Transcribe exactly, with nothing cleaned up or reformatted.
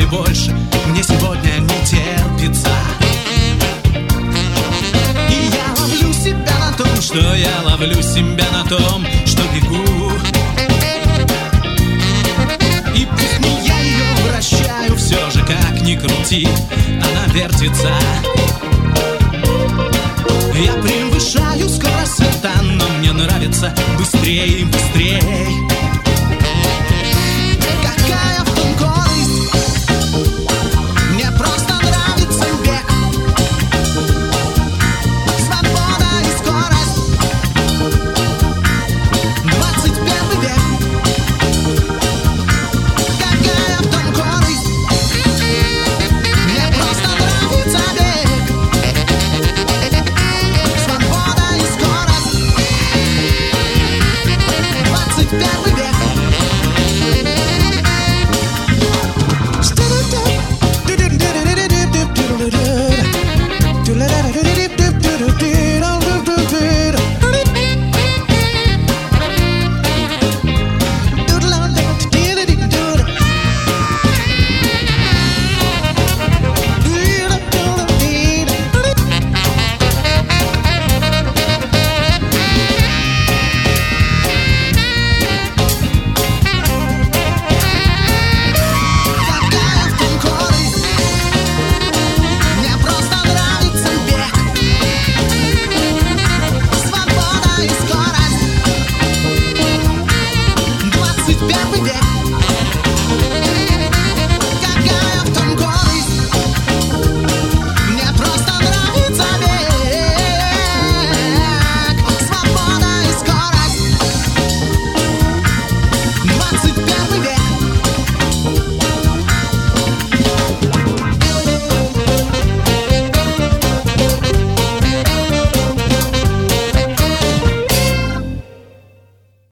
больше мне сегодня не терпится. И я ловлю себя на том, что я ловлю себя на том, что бегу. И пусть не я ее вращаю, все же как ни крути, она вертится. Я превышаю скорость света, но мне нравится быстрее и быстрее. Какая в том корысть? Мне просто нравится бег, свобода и скорость. Двадцать первый век. Какая в том корысть? Мне просто нравится бег, свобода и скорость. Двадцать первый век. Первый век.